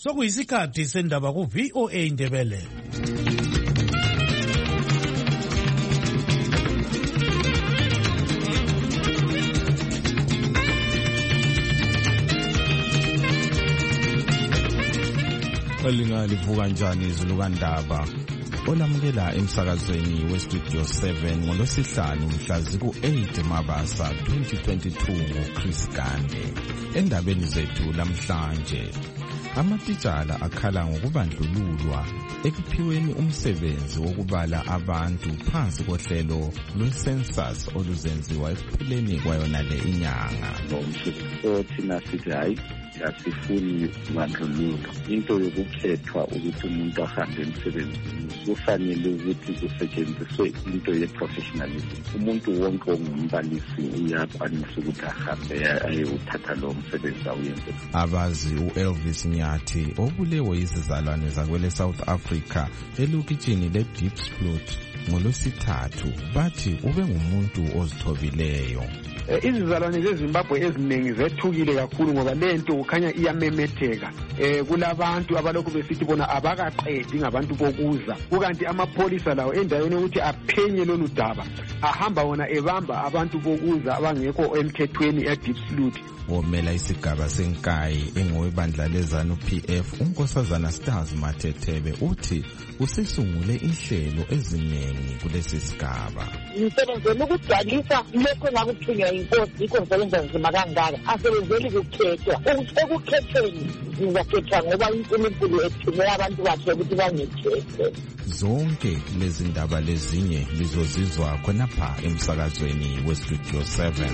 Sokuyisikhathi sendaba ku VOA Indebele. Livuka njani izulu kandaba olamukela emsakazweni westudio 7 ngolosihlanu mhla ziku-8 Mabasa 2022 Chris Gande. Endabeni zethu lamhlanje, amatitshala akhala ngokubandlululwa ekuphiweni umsebenzi wokubala abantu phansi kohlelo lwe-census oluzenziwa ekupheleni kwayona le inyanga. Thina sithi hayi asifuni bandlululo. Into yokukhethwa ukuthi umuntu ahambe emsebenzini kufanele ukuthi kusetshenziswe into ye-professionalism. Umuntu wonke ongumbalisi uyakwanisa ukuthi ahambe ayewuthatha lowo msebenzi awuyenze. Abazi u-Elvis Nyathi obulewe izizalwane zakwele South Africa elokitshini le-Diepsloot ngolwesithathu bathi ube ngumuntu ozithobileyo. Izizalwane zeZimbabwe eziningi zethukile kakhulu ngoba lento kukhanya iyamemetheka. Kulabantu abalokhu besithi bona abakaqedi ngabantu bokuza, kukanti amapholisa lawo endaweni ukuthi aphenye lolu daba ahamba wona ebamba abantu bokuza abangekho emthethweni eDiepsloot. Womela isigaba senkayi engowebandla leZANU-PF unkosazana Stars Mathethebe uthi usisungule inhlelo eziningi kulesi sigaba. Nisebenzele ukugcwalisa lokho ngakuthunywa inkosi ikonferense nzima kangaka, asebenzeli ukukhethwa. Ukukhethweni ngizakhethwa ngoba uNkulunkulu ethume abantu bakhe ukuthi bangikhethe. Zonke lezi ndaba lezinye lizozizwa khonapha emsakazweni westudio 7.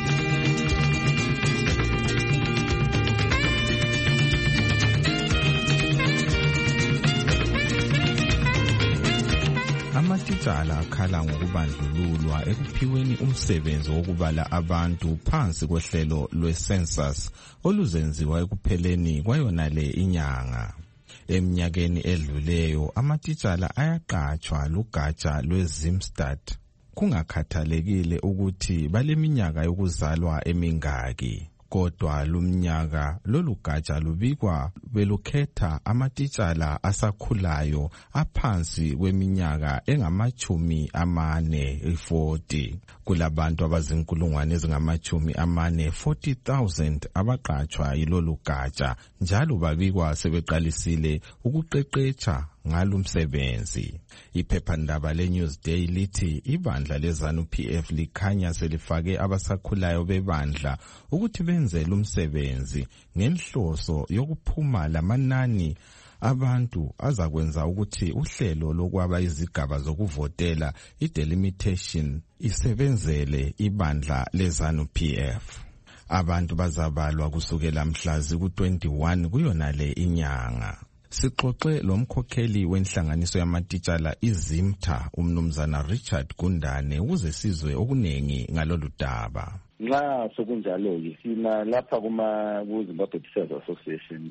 Amatitshala akhala ngokubandlululwa ekuphiweni umsebenzi wokubala abantu phansi kohlelo lwe-census oluzenziwa ekupheleni kwayona le inyanga. Eminyakeni edluleyo amatitshala ayaqatshwa lugatsha lwe-Zimstad kungakhathalekile ukuthi baleminyaka yokuzalwa emingaki. Kodwa lumnyaka lolu gatsha lubikwa belukhetha amatitshala asakhulayo aphansi kweminyaka engamachumi amane 40. Kulabantu abazinkulungwane ezingamachumi amane 40,000 abaqatshwa yilolu gatsha njalo babikwa sebeqalisile ukuqeqetsha ngalumsebenzi. Iphephandaba le-Newsday lithi ibandla leZANU-PF likhanya selifake abasakhulayo bebandla ukuthi benze lumsebenzi ngenhloso yokuphuma lamanani abantu azakwenza ukuthi uhlelo lokwaba izigaba zokuvotela i-delimitation isebenzele ibandla leZANU-PF. Abantu bazabalwa kusukela mhla ziku-21 kuyona le inyanga. Sixoxe lomkhokheli wenhlanganiso yamatitshala iZimta umnumzana Richard Gundane ukuze sizwe okunengi ngalolu daba. Nxa sokunjalo-ke thina lapha ku-Zimbabwe Teachers Association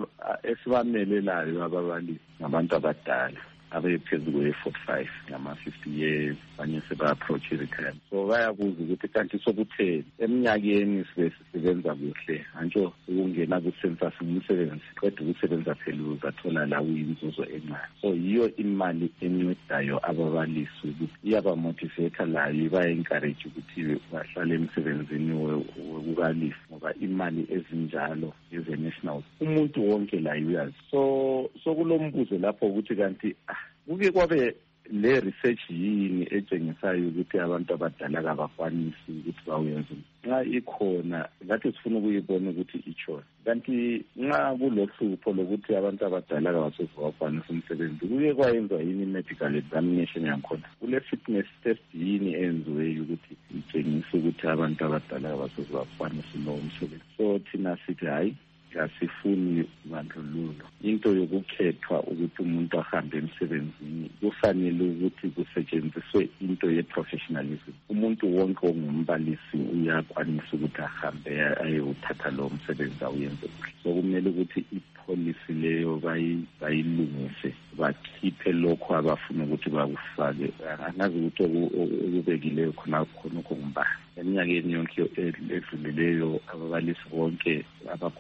esibamelelayo ababalisi ngabantu abadala abephezu kwe-45 ngama-50 years, banye seba-approach i-retirement. So bayabuza ukuthi kanti sokutheni eminyakeni sisebenza kuhle, antsho ukungena ku-census ngumsebenzi, qeda ukusebenza phela uzathola la uyinzuzo encane. So yiyo imali encedayo ababalisi ukuthi iyabamotivate layo, iba-encourage ukuthi bahlale emsebenzini wokubalisa ngoba imali ezinjalo eze-national umuntu wonke la uyazi. So kulombuzo lapho ukuthi kanti kuke kwabe le research yini etshengisayo ukuthi abantu abadala kabakwanisi ukuthi bawenze. Nxa ikhona ngathi sifuna ukuyibona ukuthi ichona. Kanti nxa kulohlupho lokuthi abantu abadala kabakwanisi umsebenzi, kuke kwayenziwa yini medical examination yakhona? Kule fitness test yini enziweyo ukuthi itshengise ukuthi abantu abadala kabakwanisi lo umsebenzi? So thina sithi hayi asifuni bandlululo. Into yokukhethwa ukuthi umuntu ahambe emsebenzini kufanele ukuthi kusetshenziswe into ye-professionalism. Umuntu wonke ongumbalisi uyakwanisa ukuthi ahambe ayewuthatha lowo msebenzi awuyenze kuhle. So kumele ukuthi ipolicy leyo bayilungise, bakhiphe lokho abafuna ukuthi bakufake. Angazi ukuthi okubekileyo khonokho kumba. Eminyakeni yonke edlulileyo ababalisi bonke abakwanisa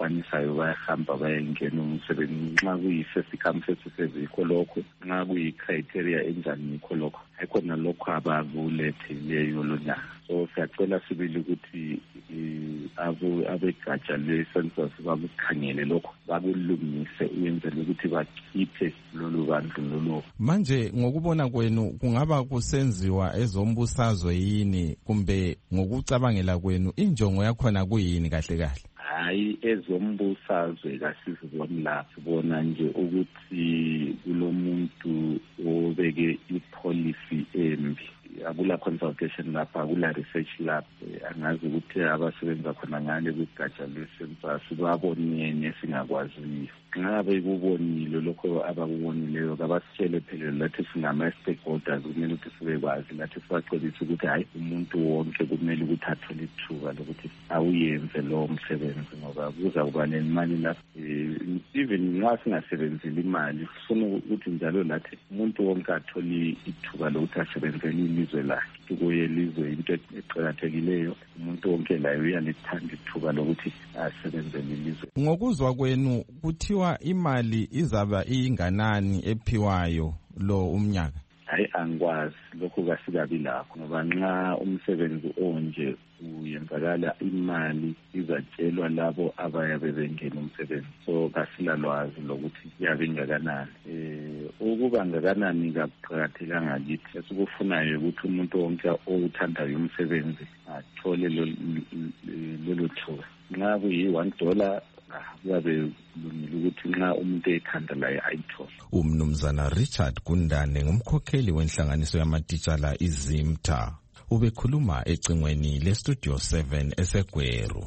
abasebenzayo bayahamba bayengena umsebenzi nxa kuyi-first come first serve yikho lokho, nxa kuyi-criteria enjani yikho lokho, ayikho nalokho abakulethileyo lona. So siyacela sibili ukuthi abegatsha le-census bakukhangele lokho, bakulungise uyenzele ukuthi bakhiphe lolu bandlululo. Manje ngokubona kwenu kungaba kusenziwa ezombusazwe yini, kumbe ngokucabangela kwenu injongo yakhona kuyini kahle kahle? Hayi, ezombusazwe kasiziboni la, sibona nje ukuthi kulomuntu obeke ipolicy embi. Akula consultation lapha, akula research lab. Angazi ukuthi abasebenza khona ngale kwigatsha le-census babonene singakwaziyo. Nxa bekubonile lokho abakubonileyo kabasitshele phela lathi singama-stakeholders, kumele ukuthi sibekwazi lathi sibacebise ukuthi hayi, umuntu wonke kumele ukuthi athole ithuba lokuthi awuyenze lowo msebenzi, ngoba kuza kuba nemali lapho. Even nxa singasebenzeli imali, sifuna ukuthi njalo lathi umuntu wonke athole ithuba lokuthi asebenzele ilizwe lakhe. Kuye ilizwe into eqakathekileyo, umuntu wonke layo uyalithanda ithuba lokuthi asebenzele ilizwe. Ngokuzwa kwenu kuthiwa imali izaba inganani ephiwayo lo umnyaka? Hayi, angikwazi lokho, kasikabi lakho, ngoba nxa umsebenzi onje uyenzakala imali izatshelwa labo abayabe bengena umsebenzi. So kasilalwazi lokuthi yabe ingakanani. Ukuba ngakanani kakuqakathekanga kithi. Esikufunayo ukuthi umuntu wonke owuthandayo umsebenzi athole lolu thuba. Nxa kuyi-$1 kuyabe kulungile ukuthi nxa umuntu ekhanda laye ayithole. Umnumzana Richard Gundane ngumkhokheli wenhlanganiso yamatitshala iZimta, ubekhuluma ecingweni leStudio 7 eseGweru.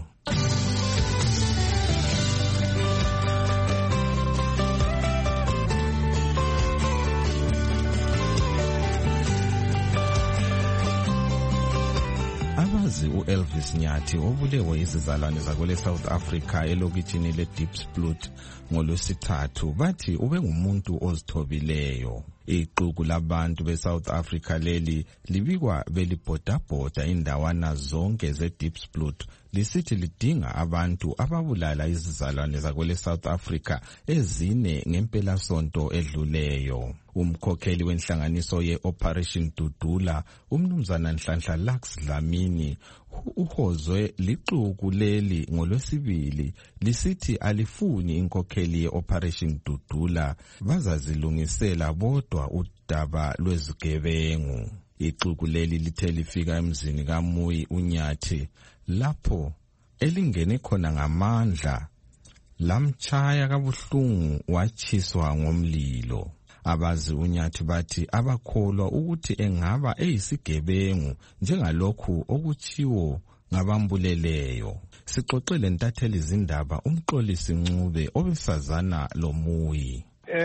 U-Elvis Nyathi obulewe izizalwane zakwele South Africa elokitshini le-Diepsloot ngolwesithathu bathi ube ngumuntu ozithobileyo. Ixuku labantu be-South Africa leli libikwa belibhodabhoda indawana zonke ze-Diepsloot lisithi lidinga abantu ababulala izizalwane zakwele South Africa ezine ngempelasonto edluleyo. Umkhokheli wenhlanganiso ye-Operation Dudula, umnumzana Nhlanhla Lux Dlamini, uhozwe lixuku leli ngolwesibili lisithi alifuni inkokheli ye-Operation Dudula, bazazilungisela bodwa udaba lwezigebengu. Ixuku leli lithe lifika emzini kaMuyi uNyathi lapho elingene khona ngamandla lamtshaya kabuhlungu watshiswa ngomlilo. Abazi uNyathi bathi abakholwa ukuthi engaba eyisigebengu njengalokhu okutshiwo ngabambuleleyo. Sixoxele ntatheli izindaba umxolisi Ncube obesazana loMuyi.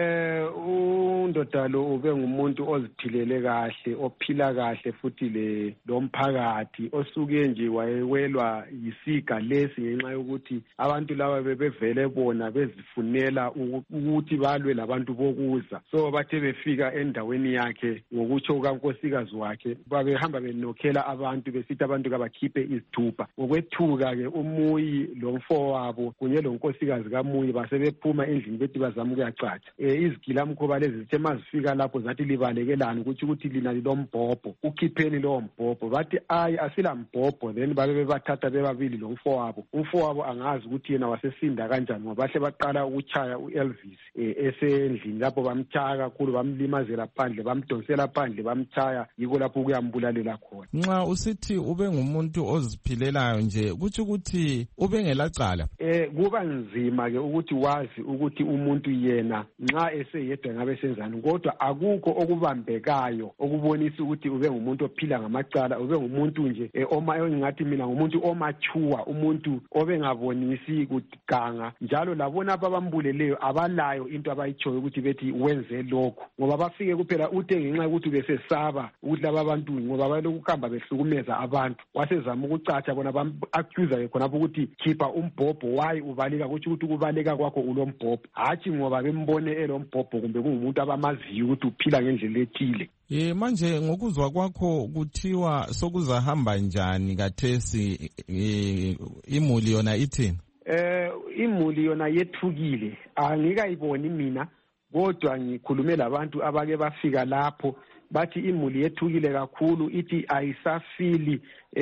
Undoda lo ube ngumuntu ozithilele kahle, ophila kahle futhi lomphakathi, osuke nje wayewelwa yisiga lesi ngenxa yokuthi abantu laba bebevele bona bezifunela ukuthi balwe labantu bokuza. So bathe befika endaweni yakhe ngokutsho kankosikazi wakhe babehamba benokhela abantu besithi abantu kabakhiphe izithupha. Ngokwethuka-ke uMuyi lomfowabo kunye lonkosikazi kaMuyi basebephuma endlini bethi bazama ukuyacatsha. Izigilamkhuba lezi zithe mazifika lapho zathi libalekelani ukuthi lina lilombhobho, ukhipheni lowo mbhobho. Bathi ayi asila mbhobho. Then babe bebathatha bebabili lomfowabo. Umfowabo angazi ukuthi yena wasesinda kanjani ngoba bahle baqala ukutshaya u-Elvis esendlini lapho bamtshaya kakhulu, bamlimazela phandle, bamdonsela phandle, bamtshaya, yiko lapho kuyambulalela khona. Nxa usithi ube ngumuntu oziphilelayo nje kuthi ukuthi ube ngelacala. Kuba nzima-ke ukuthi wazi ukuthi umuntu yena nxa eseyedwa ngabe senzani, kodwa akukho okubambekayo okubonisa ukuthi ube ngumuntu ophila ngamacala, ube ngumuntu nje engathi mina ngumuntu omachuwa, umuntu obengabonisi kuganga. Njalo labona abambuleleyo abalayo into abayitshoyo ukuthi bethi wenze lokho, ngoba bafike kuphela uthe ngenxa yokuthi besesaba ukuthi laba bantu ngoba balokuhamba behlukumeza abantu, wasezama ukucatsha bona bam-accuser khonapho ukuthi khipha umbhobho. Wayi ubaleka kutsho ukuthi ukubaleka kwakho ulombhobho, hatshi ngoba bembone elombhobho kumbe kungumuntu abamaziyo ukuthi uphila ngendlela ethile. Manje ngokuzwa kwakho kuthiwa sokuzahamba njani kathesi, imuli yona ithini? imuli yona yethukile angikayiboni mina kodwa ngikhulume labantu abake bafika lapho bathi imuli yethukile kakhulu ithi ayisafili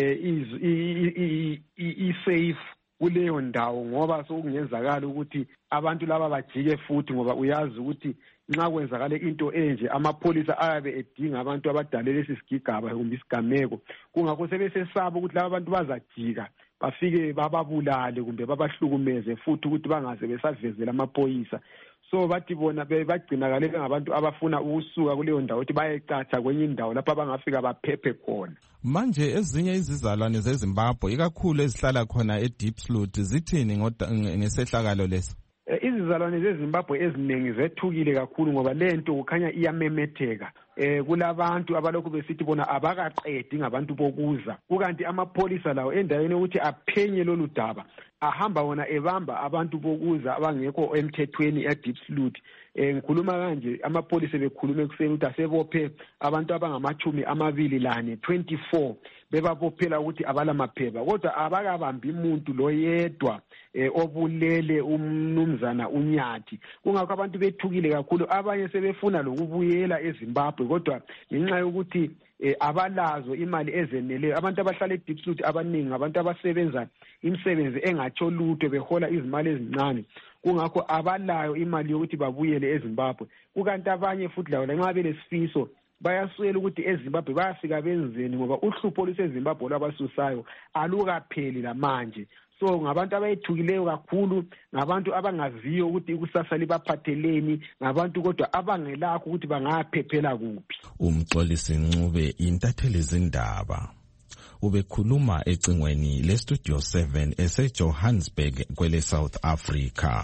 i-safe kuleyo ndawo ngoba sokungenzakala ukuthi abantu laba bajike futhi ngoba uyazi ukuthi nxa kwenzakale into enje amapholisa ayabe edinga abantu abadale lesi sigigaba kumbe isigameko kungakho sebesesaba ukuthi laba abantu bazajika bafike bababulale kumbe babahlukumeze futhi ukuthi bangaze besavezela amaphoyisa. So bathi bona bagcinakale bengabantu abafuna ukusuka kuleyo ndawo ukuthi bayecatsha kwenye indawo lapho abangafika baphephe khona. Manje ezinye izizalwane zeZimbabwe ikakhulu ezihlala khona eDiepsloot zithini ngesehlakalo leso? Izizalwane zeZimbabwe eziningi zethukile kakhulu ngoba lento kukhanya iyamemetheka. Kulabantu abalokhu besithi bona abakaqedi ngabantu bokuza kukanti amapholisa lawo endaweni ukuthi aphenye lolu daba ahamba wona ebamba abantu bokuza abangekho emthethweni eDiepsloot. Ngikhuluma kanje amapholisa bekhulume kuseni ukuthi asebophe abantu abangama24 24 bebabophela ukuthi abalamaphepha kodwa abakabambi umuntu lo yedwa obulele umnumzana uNyathi. Kungakho abantu bethukile kakhulu abanye sebefuna lokubuyela eZimbabwe kodwa ngenxa yokuthi abalazo imali ezeneleyo. Abantu abahlala eDiepsloot abaningi abantu abasebenza imisebenzi engatsho lutho behola izimali ezincane kungakho abalayo imali yokuthi babuyele eZimbabwe. Kukanti abanye futhi lawo nxa belesifiso bayaswela ukuthi eZimbabwe bayafika benzeni ngoba uhlupho luseZimbabwe lwabasusayo alukapheli lamanje. So ngabantu abayethukileyo kakhulu, ngabantu abangaziyo ukuthi ikusasa libaphatheleni, ngabantu kodwa abangelakho ukuthi bangaphephela kuphi. Umxolisi Ncube intatheli izindaba ubekhuluma ecingweni leStudio 7 eseJohannesburg kwele South Africa.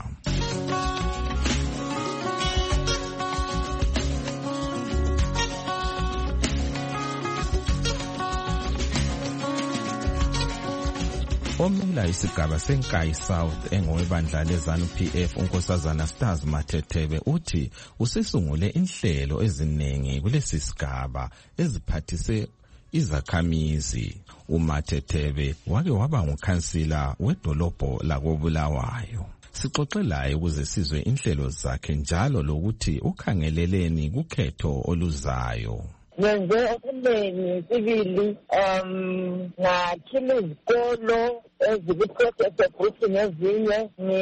Omela isigaba seNkayi South engowebandla leZANU-PF uNkosazana Stars Matethebe uthi usisungule inhlelo eziningi kulesi sigaba eziphathise izakhamizi. uMatethebe wake waba ngukhansila wedolobho lakoBulawayo. Sixoxelaye ukuze sizwe inhlelo zakhe njalo lokuthi ukhangeleleni kukhetho oluzayo. Ngenze okunengi sibili ngakhile izikolo ezikuprocess eGroup nezinye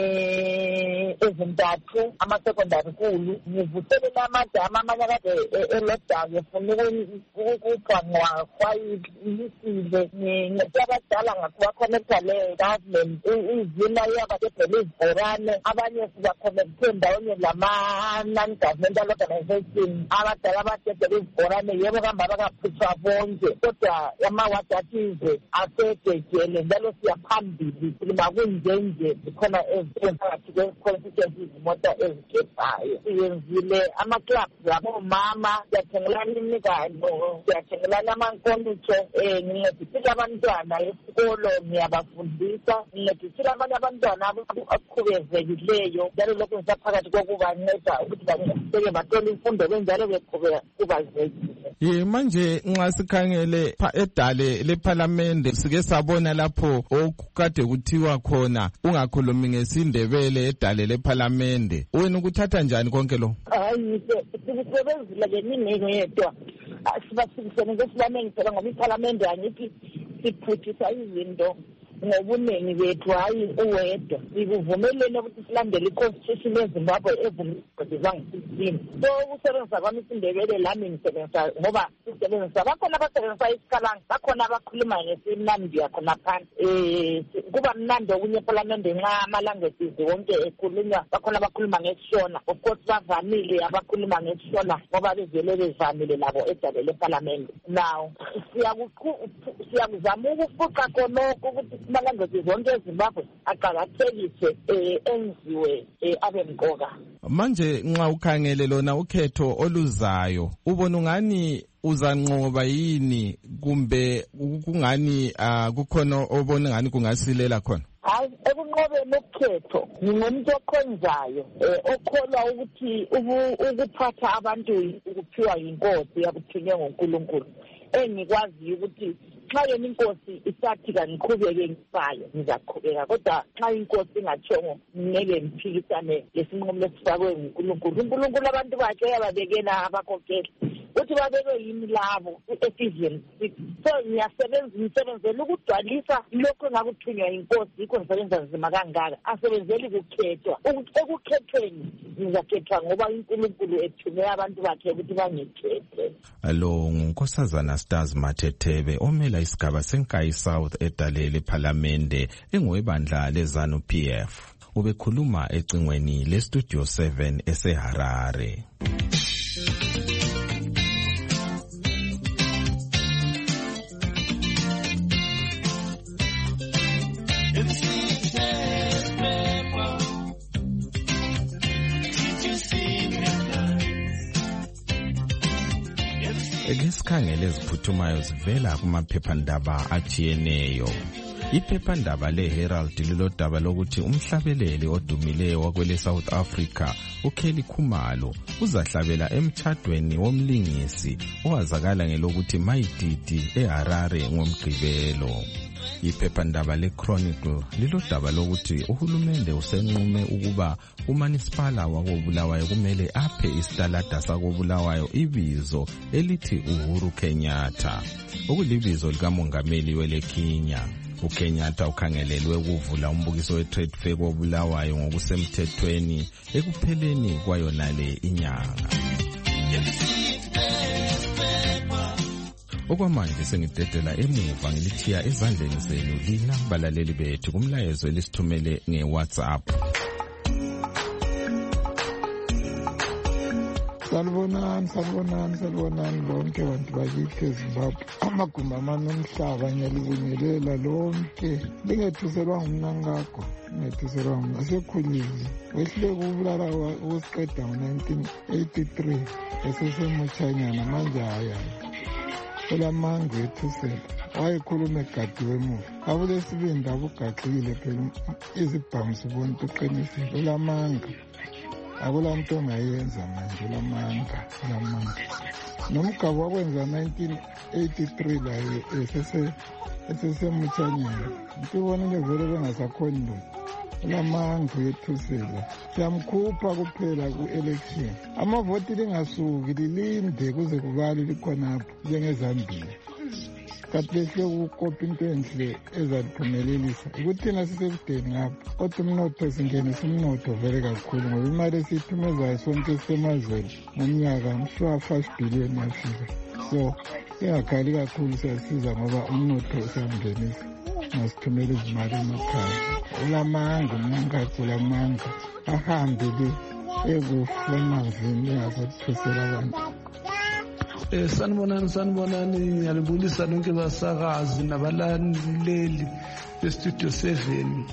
ezintathu ama-secondary school ngivuselela amadama amanye kade elockdown efuna ukugangwa kwayilisile abadala ngakubaconnecta le-government izina iyabadedela izibhorane abanye sibakhonekte ndawonye lama-non-governmental organization abadala abadedela izibhorane yebo kamba bakaphutshwa bonke kodwa amawadi athize asedejele njalo siyaphambili silima kunjenje zikhona eziphakathi kwe-constituency izimota ezigebhayo. Siyenzile ama-clubs abomama, siyathengelana imigano, siyathengelana amankomitsho, ngincedisile abantwana esikolo ngiyabafundisa, ngincedisile abanye abantwana abakhubezekileyo njalo lokhu ngisaphakathi kokubanceda ukuthi baqhubeke bathole imfundo benjalo bekhubazekile. Manje nxa sikhangele edale lePhalamende sike sabona lapho okukade kuthiwa khona ungakhulumi ngesindebele edale lePhalamende. Wena ukuthatha njani konke lo? Hayi sikusebenzile ke ningengo yedwa. Sibasebenzisene ngeSilamende phela ngoba iPhalamende angithi siphuthisa izinto ngobuningi bethu hayi uwedwa. Sikuvumelene ukuthi silandele iConstitution yeZimbabwe evumezange-16. So ukusebenzisa kwami isindebele lami ngisebenzisa ngoba sisebenzisa bakhona abasebenzisa isiKhalanga, bakhona abakhuluma ngesiNambiya khona phansi. Kuba mnandi okunye ePhalamende nxa ama-languages wonke ekhulunywa, bakhona abakhuluma ngeSishona. Of course bavamile abakhuluma ngeSishona ngoba bezele bevamile labo edale lePhalamende. Now siyakuzama ukufuqa khonokho ukuthi ama-languages wonke eZimbabwe aqakathekiswe enziwe abe mqoka. Manje nxa ukhangele lona ukhetho oluzayo ubona ungani uzanqoba yini kumbe kungani kukhona obona ngani kungasilela khona? Hayi ekunqobeni ukhetho ngingumuntu okhonzayo okholwa ukuthi ukuphatha abantu ukuphiwa yinkosi yakuthunywe nguNkulunkulu. Engikwazi ukuthi xa yena inkosi isathi kangiqhubeke ngifayo ngizaqhubeka, kodwa xa inkosi ingatshongo ngeke ngiphikisane lesinqumo lesifakwe nguNkulunkulu. uNkulunkulu abantu bakhe uyababekela abakhokheli ukuthi babekwe yimi labo ku-Ephesians 6. So ngiyasebenzela ukugcwalisa lokho engakuthunywa inkosi, yikho ngisebenza nzima kangaka. Asebenzeli kukhethwa, ekukhethweni ngizakhethwa ngoba uNkulunkulu ethume abantu bakhe ukuthi bangikhethe. Lo nguNkosazana Stars Mathethebe omela isigaba seNkayi South edale lePhalamende engowebandla leZANU PF. Ubekhuluma ecingweni leStudio 7 eseHarare. Esikhangele eziphuthumayo zivela kumaphephandaba ajiyeneyo. Iphephandaba leHerald lilodaba lokuthi umhlabeleli odumileyo wakwele South Africa uKelly Khumalo uzahlabela emtshadweni womlingisi owazakala ngelokuthi Mayididi eHarare ngomgqibelo. Iphephandaba leChronicle lilodaba lokuthi uhulumende usenqume ukuba uManisipala wakoBulawayo kumele aphe isitalada sakoBulawayo ibizo elithi Uhuru Kenyatta, okulibizo likamongameli weleKenya. uKenyatta ukhangelelwe ukuvula umbukiso wetrade fair koBulawayo ngokusemthethweni ekupheleni kwayonale inyanga. Okwamanje sengidedela emuva ngilithiya ezandleni zenu lina balaleli bethu kumlayezo elisithumele ngeWhatsApp. Salibonani lonke bantu bakithi eZimbabwe. Amagumbi amane omhlaba ngiyalibingelela lonke. Lingethuselwa ngumnangagwa, lingethuselwa asekhulile. Wehluleke ukubulala ukusiqeda ngo-1983 esesemuchanyana manje haya. Ulamangu ethusela. Wayekhuluma egadiwe emuva. Abulesibindi abugaxile phela izibhamu sibona uqinisile. Ulamanga. Akulanto ongayenza manje ulamanga. Nomgaba wakwenza 1983 la esesemuchanyana. Ngibonile vele bengasakhoni lutho. Ulamanga yethusela. Siyamkhupha kuphela ku-election. Amavoti lingasuki lilinde kuze kubale likhonapho njengeZambia. Kanti lehle ukukopa into enhle ezaliphumelelisa ukuthina sisekudeni ngapha, kodwa umnotho singenisa umnotho vele kakhulu ngoba imali esiyithumezayo sonke sisemazweni ngomnyaka mhlawumbe 5 billion yafika. So singakhali kakhulu siyasiza ngoba umnotho usangenisa masithumela izimali emakhaya. Ulamanga umnangathi ulamanga ahambe le ekufa emanzini engazothusela abantu. Sanibonani ngiyalibulisa lonke basakazi nabalaleli beStudio 7.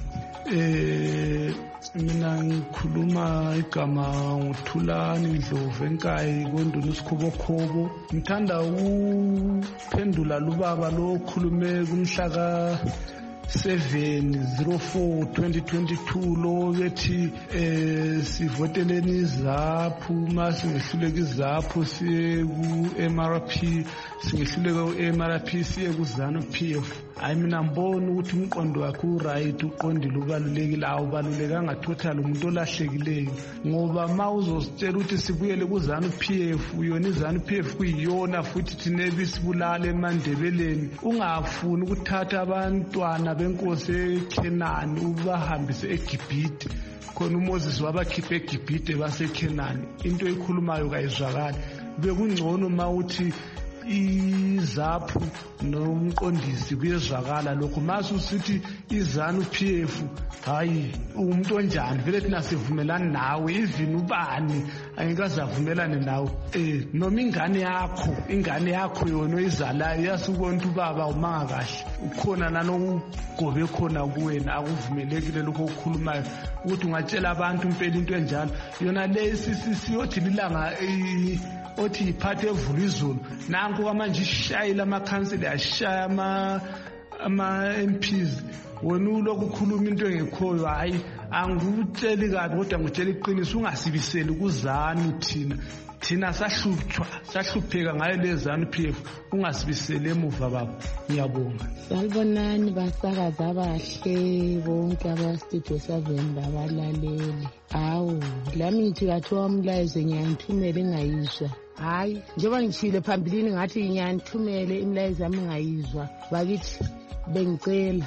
Mina ngikhuluma igama nguThulani Ndlovu eNkayi koNduna uSikhobokhobo. Ngithanda ukuphendula lubaba lo khulume kumhla ka 7/04/2022 lo bethi sivoteleni izaphu masingehluleka izaphu siye ku-MRP singehluleka u-MRP siye kuZANU PF. Hayi mina ngibona ukuthi umqondo wakhe uright uqondile ubalulekile awubalulekanga total umuntu olahlekileyo ngoba ma uzositshela ukuthi sibuyele kuZANU PF yona iZANU PF kuyiyona futhi thina ebisibulala eMandebeleni ungafuni ukuthatha abantwana benkosi eKenani ubahambise eGibhite khona uMoses wabakhipha eGibhite baseKenani. Into ekhulumayo kayizwakali. Bekungcono mawuthi izaphu nomqondisi kuyezwakala lokho mase usithi iZANU PF hayi umuntu onjani vele thina sivumelana nawe even ubani ayikazavumelane nawe noma ingane yakho yona oyizalayo yasubona ubaba umanga kahle ukhona nanokugobe khona kuwena akuvumelekile lokho okukhulumayo ukuthi ungatshela abantu impela into enjalo yona le siyothi lilanga othi iphathe evula izulu nanku manje ishayila amakhansela yashaya ama-MPs wena uloku ukhuluma into engekhoyo hayi angutsheli kabi kodwa ngutshela iqiniso ungasibiseli kuZANU thina thina sahlupheka ngayo le ZANU-PF ungasibisele emuva baba. Ngiyabonga. Salibonani basakaza abahle bonke aba-Studio 7 labalaleli. Awu, lami ngithi kathiwa umlayezo ngiyangithumela engayizwa. Hayi, njengoba ngishilo phambilini ngathi ngiyangithumele imilayezo yami engayizwa. Bakithi bengicela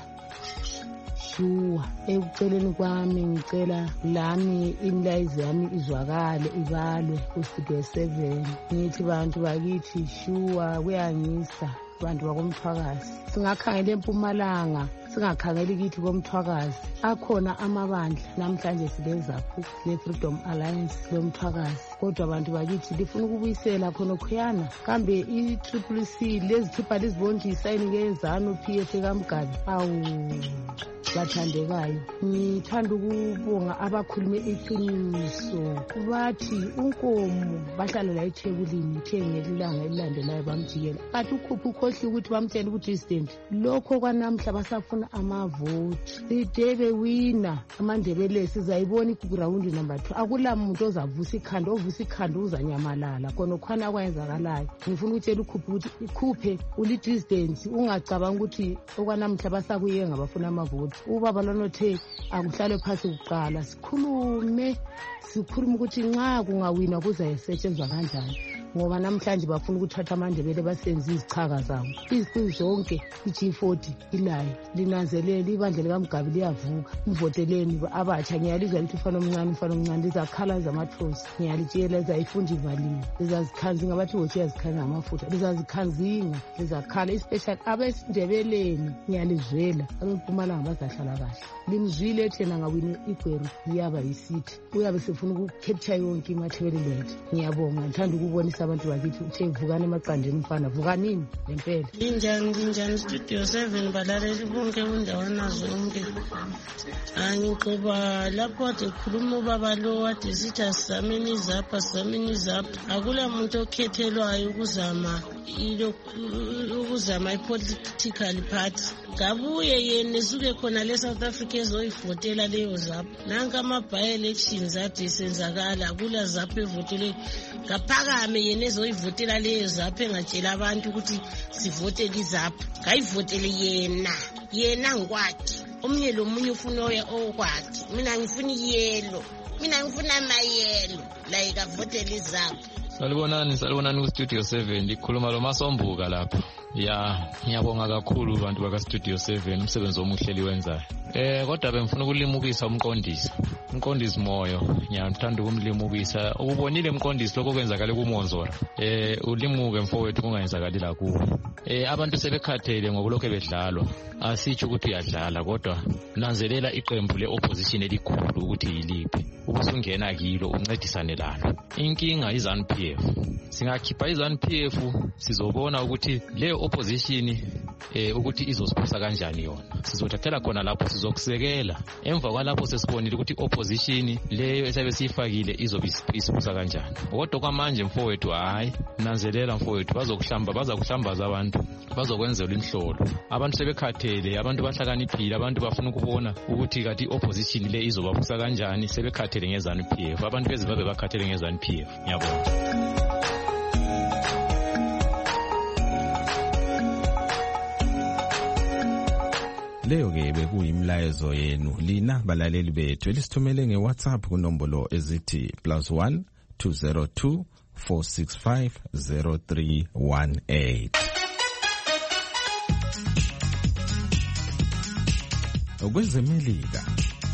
shuwa ekuceleni kwami ngicela lami imilayezo yami izwakale ibalwe ku-Studio 7. Ngithi bantu bakithi shuwa kuyangisa bantu bakomthwakazi. Singakhangela eMpumalanga, singakhangeli kithi komthwakazi. Akhona amabandla namhlanje silezaphu le-Freedom Alliance lomthwakazi. Kodwa abantu bakithi lifuna ukubuyisela khona khuyana. Kambe i-CCC lezikhipha lizibonje isayinike ZANU-PF kaMgabi. Awu, bathandekayo. Ngithanda ukubonga abakhulume iqiniso. Bathi unkomo bahlala la ethebulini thengela ilanga elilandelayo bamjikela. Bathi ukhupha ukhohli ukuthi bamtshela ukuthi president lokho kwanamhla basafuna amavoti. Sidebe wina amandebele sizayibona iground number 2. Akula muntu ozavusa ikhanda, ovusa ikhanda uzanyamalala. Khona khona kwenzakalayo. Ngifuna ukutshela ukhupha ukuthi ikhuphe uli president ungacabanga ukuthi okwanamhla basakuyenga bafuna amavoti. Ubaba lonothe akuhlale phansi kuqala sikhulume ukuthi nxa kungawina kuzayisetshenzwa kanjani. Ngoba namhlanje bafuna ukuthatha amandebele basenze izichaka zawo. Iziqu zonke i-G40 ilayo linanzelela ibandla likaMgabi liyavuka. Mvoteleni abatsha ngiyalizwa lithi ufana omncane lizakhala zamathosi. Ngiyalitshela lizayifunda ivaliwe. Lizazikhanzinga ngabathi wothi yazikhanzinga ngamafutha. Lizazikhanzinga lizakhala especially abesindebeleni ngiyalizwela. Abempumalanga bazahlala kahle. Limzwile thena ngawini igweru liyaba yisithi. Uyabe sefuna ukukhetha yonke imathebelele. Ngiyabonga ngithanda ukubonisa abantu bakithi uthe vukani emaqandeni mfana vukanini lempela. Injani Studio 7 balaleli bonke undawana zonke. Angixoba lapho ade khuluma ubaba lo wade sithi asameni zapha. Akula muntu okhethelwayo ukuzama i-political party. Ngabuye yena esuke khona le-South Africa ezoyivotela leyo zapha. Nanka ama-by-elections ade senzakala akula zapha evotele ngaphakame yena ezoyivotela leyo zapha engatshela abantu ukuthi sivotele izapha. Ngayivotele yena ngikwathi. Omunye lomunye ufuna okwathi. Mina ngifuna iyelo. Mina ngifuna amayelo. Like avotele izapha. Salibonani ku-Studio 7 likhuluma lo Masombuka lapha. Ya, ngiyabonga kakhulu abantu baka Studio 7 umsebenzi omuhle liwenzayo. Kodwa bengifuna ukulimukisa umqondisi Moyo. Ngiyathanda ukumlimukisa. Ubonile umqondisi lokho kwenzakala kuMonzora. Ulimuke mfowethu kungayenzakali la kuwe. Abantu sebekhathele ngokulokho bedlalwa. Asitsho ukuthi uyadlala kodwa nanzelela iqembu le-opposition elikhulu ukuthi yiliphi. Ubusungena kilo uncedisane lalo. Inkinga iZANU-PF. Singakhipha iZANU-PF sizobona ukuthi le opposition ukuthi izosiphosa kanjani yona. Sizothathela khona lapho sizokusekela. Emva kwalapho sesibonile ukuthi opposition leyo esabe siyifakile izobe isiphosa kanjani. Kodwa kwamanje mfowethu hayi nanzelela mfowethu bazakuhlambaza abantu. Bazokwenzela inhlolo. Abantu sebekhathele, abantu bahlakaniphile, abantu bafuna ukubona ukuthi kathi opposition le izobaphosa kanjani. Sebekhathele ngeZANU-PF. Abantu bezimbabwe bakhathele ngeZANU-PF. Ngiyabonga. Leyo ke bekuyimlayezo yenu lina balaleli bethu elisithumele ngeWhatsApp kunombolo ezithi +1 202 465 0318. Okwezemelika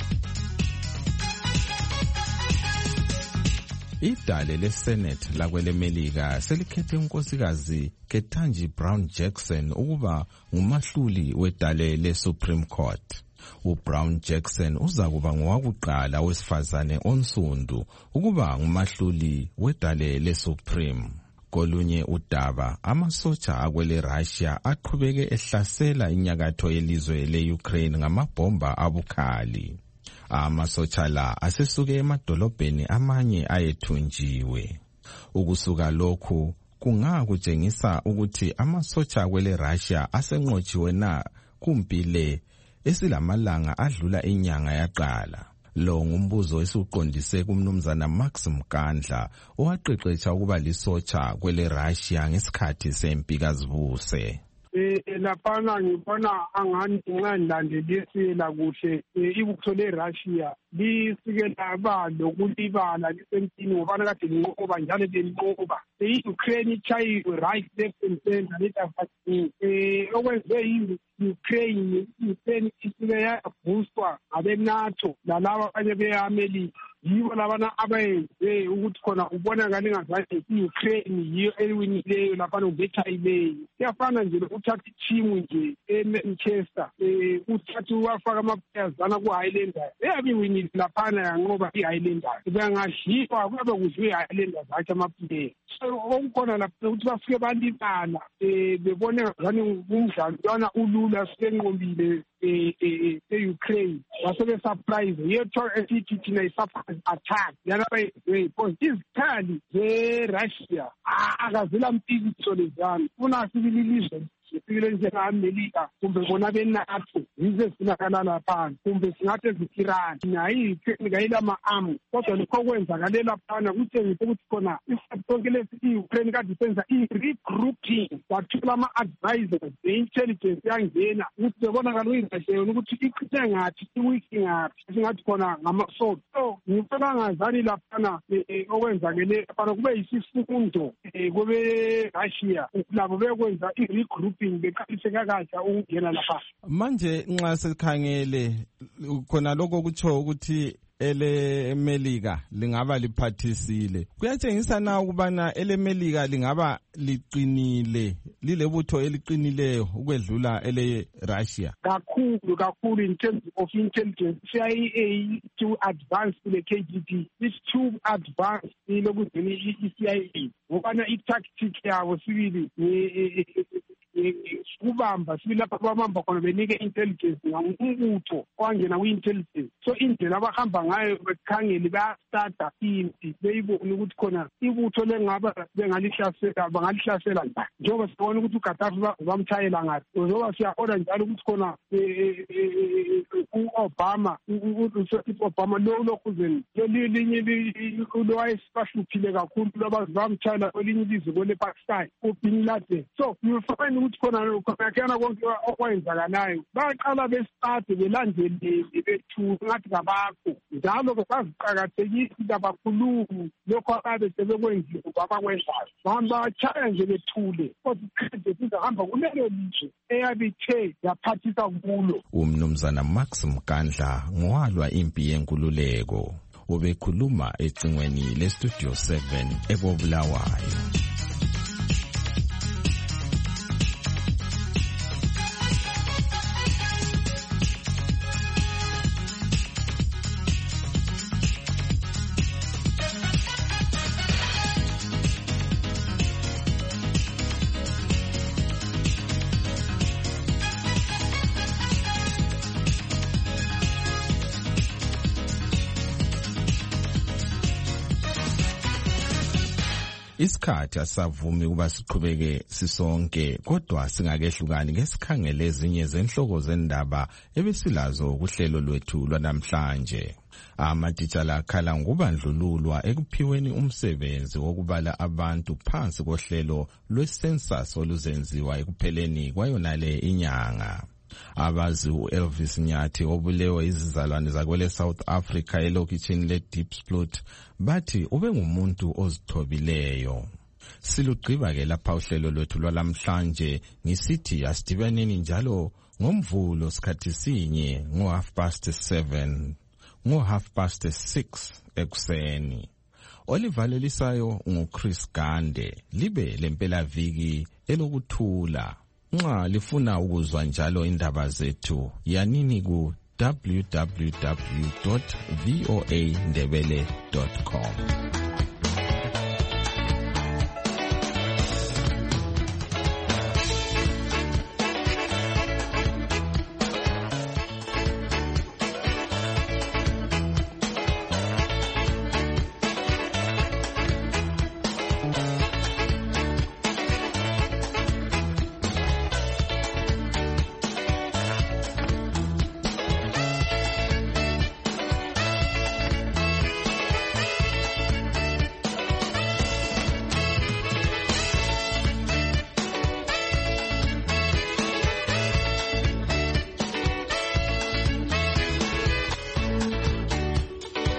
idale leSenate lakwelemelika selikhethe unkosikazi Ketanji Brown Jackson ukuba ngumahluli wedale leSupreme Court. uBrown Jackson uzakuba ngowakuqala wesifazane onsundu ukuba ngumahluli wedale leSupreme. Kolunye udaba amasotsha akwele Russia aqhubeke ehlasela inyakatho yelizwe leUkraine ngamabhomba abukhali. Amasotsha la asesuke emadolobheni amanye ayethunjiwe. Ukusuka lokhu kungakutshengisa ukuthi amasotsha kwele Russia asenqotshiwe na kumpile esilamalanga adlula inyanga yaqala. Lo ngumbuzo esiqondise kumnumzana Max Mkandla owaqeqetsha ukuba lisotsha kwele Russia ngesikhathi sempi kaZibuse. Laphana ngibona angani nxa ngilandelisela kuhle ibutho le-Russia lisike laba lokulibala lisempini ngobana kade linqoba njalo linqoba i-Ukraine ichayiwe right left and center letavasini okwenze Ukraine isike yabhustwa ngabe-NATO lalaba abanye be-America yibo labana abayenze ukuthi khona ubonakale ngazathi i-Ukraine yiyo eliwinileyo laphana ubechayileyo. Kuyafana nje ukuthatha ithimu nje eManchester uthatha wafaka amaplayazana ku-Highlanders eyabiwinile laphana yanqoba i-Highlanders bengadliwa kube kudliwa i-Highlanders hathi amaplayer. So okukhona lapha ukuthi bafike balibala bebone ngazani umdlalo lwana ulula sikenqobile e-Ukraine wasebe surprise yetho esithi thina i-surprise attack yalaba because izikhali ze-Russia akazila mpikisho lezana funa sibililizwe sifikile njenge-America kumbe bona be-NATO yize sinakala laphana kumbe singathi ezikirani nayi ngayilama-arm kodwa lokho kwenzakale laphana kutshengise ukuthi khona isikhathi sonke lesi i-Ukraine kade isenza i-regrouping wathola ama-advisors be-intelligence yangena ukuthi bebonakala uyirasheyona ukuthi ichithe ngathi iwiki ngaphi singathi khona ngamasoda. So ngifuna ngazani laphana okwenzakele laphana kube yisifundo kube-Russia labo bekwenza i-regrouping beqalise kakade ukungena lapha. Manje nxa sikhangele khona lokho kutsho ukuthi ele-Melika lingaba liphathisile. Kuyatshengisa na ukubana ele-Melika lingaba liqinile lilebutho eliqinileyo ukwedlula ele-Russia. Kakhulu in terms of intelligence. CIA too advanced kule KGB. It's too advanced lokuzeni i-CIA. Ngokana i-tactic yabo sibili kubamba sibili lapha babamba khona benike intelligence ngumbutho owangena kwi-intelligence. So indlela abahamba ngayo bekhangele bayastata impi beyibone ukuthi khona ibutho lengaba bangalihlasela njani njengoba sibona ukuthi uGaddafi bamtshayela ngathi njengoba siyabona njalo ukuthi khona u-Obama u-Obama lokhuzeni lelinye lowayesibahluphile kakhulu bamtshayela kwelinye ilizwe kwele-Pakistan u-Bin Laden. So ngifakeni ukuthi khona konke okwenzakalayo baqala besitade belandelele bethu ngathi ngabakho njalo baziqakathekile abakhulumi lokho ababe sebekwenzile abakwenzayo bambatshaya nje bethule kodwa iqede sizahamba kulelo lizwe eyabithe yaphathisa kulo. Umnumzana Max Mkandla ngowalwa impi yenkululeko ubekhuluma ecingweni le-Studio 7 ekobulawayo. Isikhathi asavumi ukuba siqhubeke sisonke kodwa singakehlukani ngesikhangele ezinye zenhloko zendaba ebesilazo kuhlelo lwethu lwanamhlanje. Amatitshala akhala ngokubandlululwa ekuphiweni umsebenzi wokubala abantu phansi kohlelo lwe-census oluzenziwa ekupheleni kwayonale inyanga. Abazi u-Elvis Nyathi obulewe izizalwane zakwele South Africa elokitshini le-Diepsloot bathi ube ngumuntu ozithobileyo. Silugqiba ke lapha uhlelo lwethu lwalamhlanje ngisithi asidibaneni njalo ngomvulo sikhathi sinye ngo-7:30 ngo-6:30 ekuseni. Olivalelisayo nguChris Gande. Libe lempela viki elokuthula. Nxa lifuna ukuzwa njalo indaba zethu yanini ku www.voandebele.com.